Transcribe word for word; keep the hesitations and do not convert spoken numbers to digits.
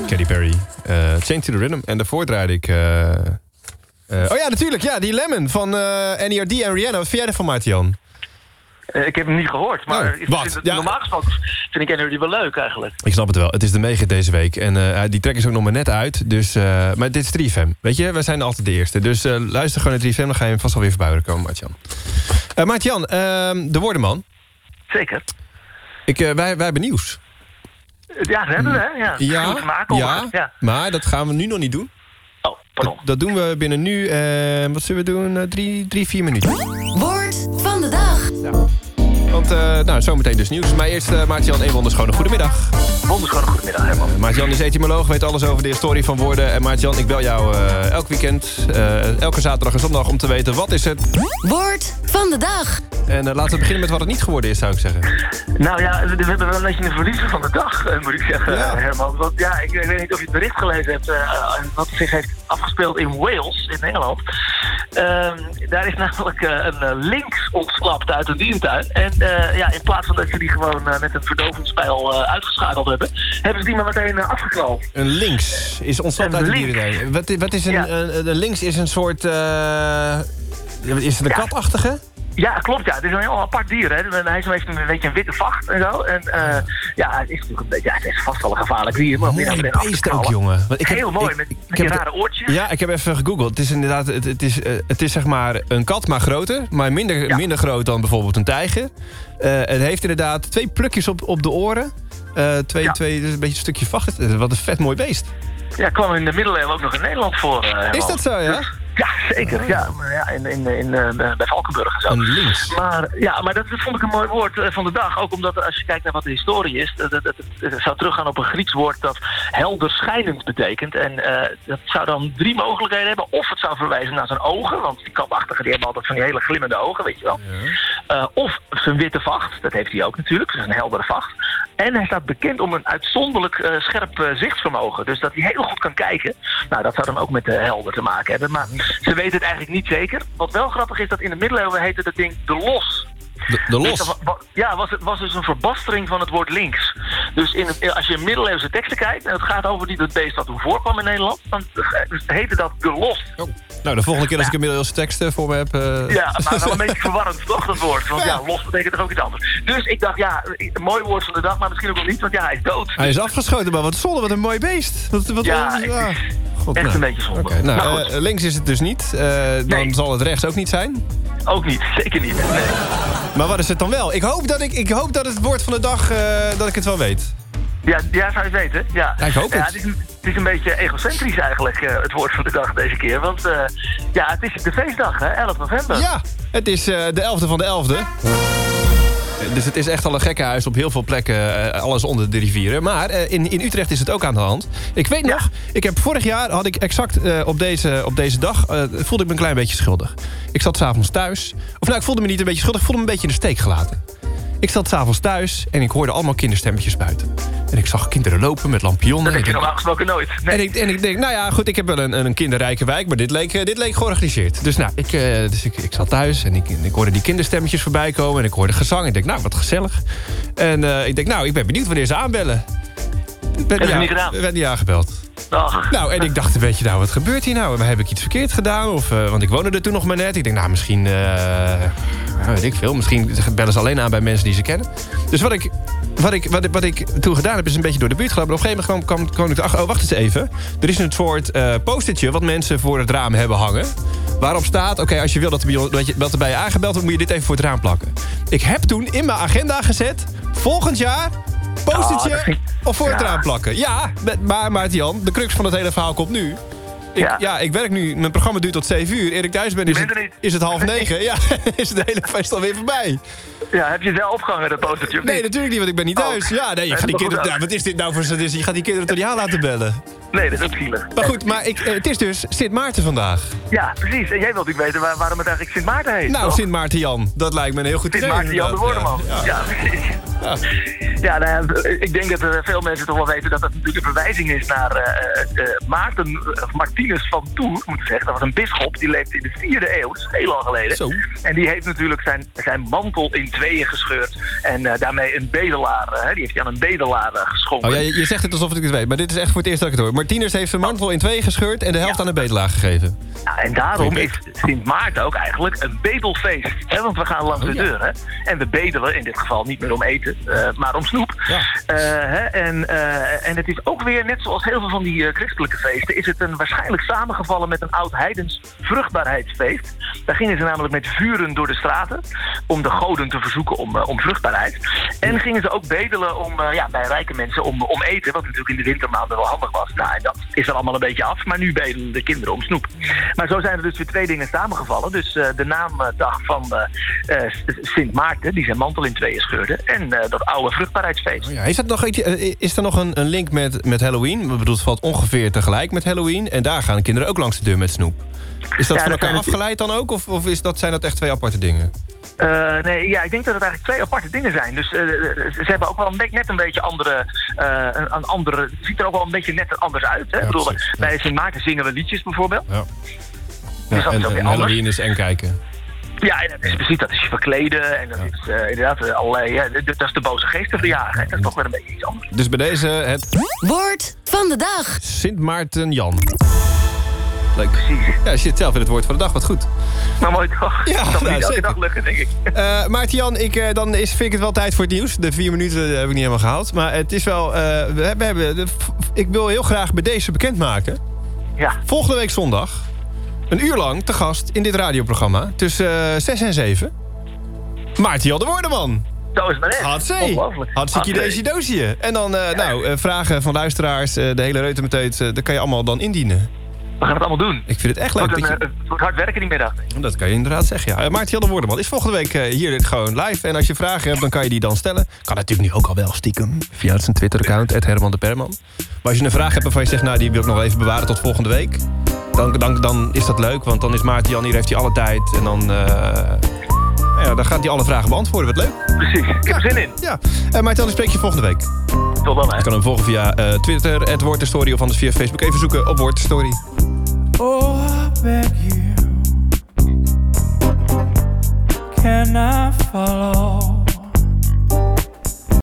Katy Perry. Uh, Change to the Rhythm. En daarvoor draaide ik... Uh, uh, oh ja, natuurlijk. Ja, die Lemon van uh, N E R D en Rihanna. Wat vind jij ervan, Maarten-Jan? Uh, ik heb hem niet gehoord, maar oh, ik wat? vind het, Ja. normaal gesproken vind ik N E R D wel leuk eigenlijk. Ik snap het wel. Het is de mega deze week. En uh, die track is ook nog maar net uit. Dus, uh, maar dit is drie F M. Weet je, wij zijn altijd de eerste. Dus uh, luister gewoon naar drie F M. Dan ga je hem vast alweer voorbij komen, Maarten-Jan. Uh, Maarten-Jan, uh, de Woordenman. Zeker. Ik, uh, wij, wij hebben nieuws. Ja, dat hebben we, hè? Ja, Ja, te maken, ja, ja, maar dat gaan we nu nog niet doen. Oh, pardon. Dat, dat doen we binnen nu, uh, wat zullen we doen, uh, drie, drie, vier minuten. Woord van de dag. Ja. Want, uh, nou, zometeen dus nieuws. Maar eerst uh, Maarten-Jan een wonderschone goedemiddag. Wonderschone goedemiddag, Herman. Uh, Maarten-Jan is etymoloog, weet alles over de historie van woorden. En Maarten-Jan, ik bel jou uh, elk weekend, uh, elke zaterdag en zondag... om te weten, wat is het? Woord van de dag. En uh, laten we beginnen met wat het niet geworden is, zou ik zeggen. Nou ja, we hebben wel een beetje een verliezer van de dag, uh, moet ik zeggen, Ja. Herman. Want ja, ik, ik weet niet of je het bericht gelezen hebt... Uh, wat zich heeft afgespeeld in Wales, in Nederland. Uh, daar is namelijk uh, een uh, lynx ontsnapt uit een dierentuin. En uh, ja, in plaats van dat ze die gewoon uh, met een verdovingspijl uh, uitgeschakeld hebben... hebben ze die maar meteen uh, afgeknald. Een lynx is ontsnapt uit de lynx. dierentuin. Wat, wat is een, Ja. een, een lynx is een soort... Uh, is het een Ja. katachtige? Ja, klopt, ja. Het is een heel apart dier, hè. Hij heeft een beetje een witte vacht en zo. En uh, ja, het is natuurlijk een beetje... Ja, het is vast wel een gevaarlijk dier. Maar om die nou Mooi meteen af te beest ook, knallen. jongen. Want ik heb- Heel mooi, ik- met, ik met heb die het- rare oortjes. Ja, ik heb even gegoogeld. Het is inderdaad, het, het, is, uh, het is zeg maar een kat, maar groter. Maar minder, Ja. minder groot dan bijvoorbeeld een tijger. Uh, het heeft inderdaad twee plukjes op, op de oren. Uh, twee, Ja. twee, dus een beetje een stukje vacht. Wat een vet mooi beest. Ja, kwam in de middeleeuwen ook nog in Nederland voor. Uh, Is Herman. dat zo, ja? Ja, zeker. Ja, maar ja in, in, in, uh, bij Valkenburg en zo. Een lynx. Maar, ja, maar dat, dat vond ik een mooi woord uh, van de dag. Ook omdat als je kijkt naar wat de historie is... dat het, het, het zou teruggaan op een Grieks woord dat helder schijnend betekent. En uh, dat zou dan drie mogelijkheden hebben. Of het zou verwijzen naar zijn ogen. Want die katachtigen die hebben altijd van die hele glimmende ogen, weet je wel. Ja. Uh, of zijn witte vacht. Dat heeft hij ook natuurlijk. Dat is een heldere vacht. En hij staat bekend om een uitzonderlijk uh, scherp uh, zichtsvermogen. Dus dat hij heel goed kan kijken. Nou, dat zou dan ook met de helder te maken hebben. Maar ze weten het eigenlijk niet zeker. Wat wel grappig is, dat in de middeleeuwen heette dat ding de los. De, de Dus los. dat wa- wa- ja, was het was dus een verbastering van het woord links. Dus in het, als je in middeleeuwse teksten kijkt... en het gaat over die dat beest dat toen voorkwam in Nederland... dan heette dat de los. Oh. Nou, de volgende keer als ik een middeleeuwse tekst uh, voor me heb... Uh... Ja, maar wel een beetje verwarrend, toch, dat woord? Want ja, Ja. los betekent toch ook iets anders. Dus ik dacht, ja, een mooi woord van de dag... maar misschien ook wel niet, want ja, hij is dood. Hij is afgeschoten, maar wat zonde, wat een mooi beest. Wat, wat, Ja, wat- ik- ah. God, Echt nou. een beetje zonde. Oké, nou, Nou, uh, goed. links is het dus niet. Uh, dan Nee. zal het rechts ook niet zijn. Ook niet, zeker niet. Nee. Maar wat is het dan wel? Ik hoop dat, ik, ik hoop dat het woord van de dag, uh, dat ik het wel weet. Ja, ja, zou je het weten. Ja, Ja, ik hoop ja, het. Het is, een, het is een beetje egocentrisch eigenlijk, uh, het woord van de dag deze keer. Want uh, ja, het is de feestdag, hè, elf november. Ja, het is uh, de elfde van de elfde. Dus het is echt al een gekkenhuis op heel veel plekken, uh, alles onder de rivieren. Maar uh, in, in Utrecht is het ook aan de hand. Ik weet Ja. nog, ik heb vorig jaar had ik exact uh, op, deze, op deze dag... Uh, voelde ik me een klein beetje schuldig. Ik zat 's avonds thuis. Of nou, ik voelde me niet een beetje schuldig, ik voelde me een beetje in de steek gelaten. Ik zat 's avonds thuis en ik hoorde allemaal kinderstemmetjes buiten. En ik zag kinderen lopen met lampionnen. Dat heb Ik je denk- normaal gesproken nooit. Nee. En ik, en ik denk, nou ja, goed, ik heb wel een, een kinderrijke wijk... maar dit leek, eh, dit leek georganiseerd. Dus nou, ik, uh, dus ik, ik zat thuis en ik, ik hoorde die kinderstemmetjes voorbij komen... en ik hoorde gezang en ik denk, nou, wat gezellig. En uh, ik denk, nou, ik ben benieuwd wanneer ze aanbellen. Werd Heb je niet gedaan? werd niet aangebeld. Ach, Nou, en ik dacht een beetje, nou, wat gebeurt hier nou? Heb ik iets verkeerd gedaan? Of, uh, want ik woonde er toen nog maar net. Ik denk, nou, misschien... Uh, nou, weet ik veel. Misschien bellen ze alleen aan bij mensen die ze kennen. Dus wat ik... Wat ik, wat, ik, wat ik toen gedaan heb, is een beetje door de buurt gelopen. Op een gegeven moment kwam, kwam, kwam ik erachter... oh, wacht eens even. Er is een soort uh, postertje wat mensen voor het raam hebben hangen. Waarop staat, oké, okay, als je wil dat er, bij je, dat, je, dat er bij je aangebeld wordt... moet je dit even voor het raam plakken. Ik heb toen in mijn agenda gezet... volgend jaar, postertje Oh, dat vind- of voor het Ja. raam plakken. Ja, met- maar Maarten-Jan, de crux van het hele verhaal komt nu... Ik, ja. Ja. ik werk nu, mijn programma duurt tot zeven uur. Eer ik thuis ben, is, Je bent het, er niet. is het half negen. Ja, is het hele feest alweer voorbij. ja, heb je zelf opgehangen, dat postertje? of Nee, niet? natuurlijk niet, want ik ben niet thuis. Oh. Ja, nee, je Nee, gaat die dat kinderen, mag ja, wat is dit nou voor sadisme? Je gaat die kinderen toch niet aan laten bellen. Nee, dat is ook zielig. Maar goed, maar ik, eh, het is dus Sint Maarten vandaag. Ja, precies. En jij wilt natuurlijk weten waar, waarom het eigenlijk Sint Maarten heet, Nou, toch? Sint Maarten Jan, dat lijkt me een heel goed Sint idee. Maarten Jan de inderdaad. Woordenman. Ja, ja. Ja, precies. Ja. Ja, nou, ik denk dat er veel mensen toch wel weten dat dat natuurlijk een verwijzing is naar uh, uh, Maarten of Martinus van Tours, moet ik zeggen. Dat was een bisschop, die leefde in de vierde eeuw, dat is heel lang geleden. Zo. En die heeft natuurlijk zijn, zijn mantel in tweeën gescheurd en uh, daarmee een bedelaar, uh, die heeft hij aan een bedelaar uh, geschonken. Oh, ja, je, je zegt het alsof ik het weet, maar dit is echt voor het eerst dat ik het hoor. Martinus heeft zijn mantel in tweeën gescheurd en de helft ja. aan een bedelaar gegeven. Ja, en daarom is Sint Maarten ook eigenlijk een bedelfeest. Hè? Want we gaan langs oh, de deur. Ja. Hè? En we bedelen in dit geval niet meer om eten, uh, maar om snoep. Ja. Uh, hè? En, uh, en het is ook weer, net zoals heel veel van die uh, christelijke feesten, is het een waarschijnlijk samengevallen met een oud-heidens vruchtbaarheidsfeest. Daar gingen ze namelijk met vuren door de straten om de goden te verzoeken om, uh, om vruchtbaarheid. En gingen ze ook bedelen om, uh, ja, bij rijke mensen om, om eten, wat natuurlijk in de wintermaanden wel handig was. Nou, en dat is er allemaal een beetje af, maar nu bedelen de kinderen om snoep. Maar zo zijn er dus weer twee dingen samengevallen. Dus uh, de naamdag van uh, uh, Sint Maarten, die zijn mantel in tweeën scheurde. En uh, dat oude vruchtbaarheidsfeest. Oh ja, is, dat nog, is er nog een, een link met, met Halloween? Ik bedoel, het valt ongeveer tegelijk met Halloween. En daar gaan de kinderen ook langs de deur met snoep. Is dat ja, van elkaar afgeleid dan ook? Of, of is dat, zijn dat echt twee aparte dingen? Uh, nee, ja, ik denk dat het eigenlijk twee aparte dingen zijn. Dus uh, ze hebben ook wel een beetje, net een beetje andere... Uh, een, een andere het ziet er ook wel een beetje net anders uit. Hè? Ja, bedoel, precies, bij ja. Sint Maarten zingen we liedjes bijvoorbeeld. Ja. Dus ja, en, en Halloween is en kijken. Ja, en dat is precies, dat is je verkleden. En dat ja. is uh, inderdaad allerlei... Ja, dat is de boze geesten verjagen. Dat is toch weer een beetje iets anders. Dus bij deze het... Woord van de dag. Sint Maarten Jan. Leuk. Precies. Ja, je zit zelf in het woord van de dag, wat goed. Maar mooi toch? Ja, dat nou, niet elke dag lukken, denk ik. Uh, Maarten Jan, ik, uh, dan is, vind ik het wel tijd voor het nieuws. De vier minuten heb ik niet helemaal gehaald. Maar het is wel... Uh, we hebben, we hebben, de, ik wil heel graag bij deze bekendmaken. Ja. Volgende week zondag... een uur lang te gast in dit radioprogramma... tussen uh, zes en zeven... Maarten Jan de Woordenman. Zo is het maar net. Hatsé. Hartstikke deze doosje. En dan uh, ja. nou, uh, vragen van luisteraars, uh, de hele reutemeteut... Uh, dat kan je allemaal dan indienen. We gaan het allemaal doen. Ik vind het echt leuk. Het wordt, een, je... uh, het wordt hard werken die middag. Dat kan je inderdaad zeggen, ja. Uh, Maarten Jan de Woordenman is volgende week uh, hier gewoon live. En als je vragen hebt, dan kan je die dan stellen. Kan natuurlijk nu ook al wel stiekem. Via zijn Twitter-account, at Herman de Perman. Maar als je een vraag hebt waarvan je zegt... nou, die wil ik nog even bewaren tot volgende week... dan, dan, dan is dat leuk, want dan is Maarten Jan hier, heeft hij alle tijd. En dan... Uh, ja, dan gaat hij alle vragen beantwoorden. Wat leuk. Precies, ik heb er zin in. Ja. Uh, Maarten Jan, ik spreek je volgende week. Tot dan, hè. Je kan hem volgen via uh, Twitter, at Woord de Story... of anders via Facebook. Even zoeken op Woord de Story. Oh, I beg you, can I follow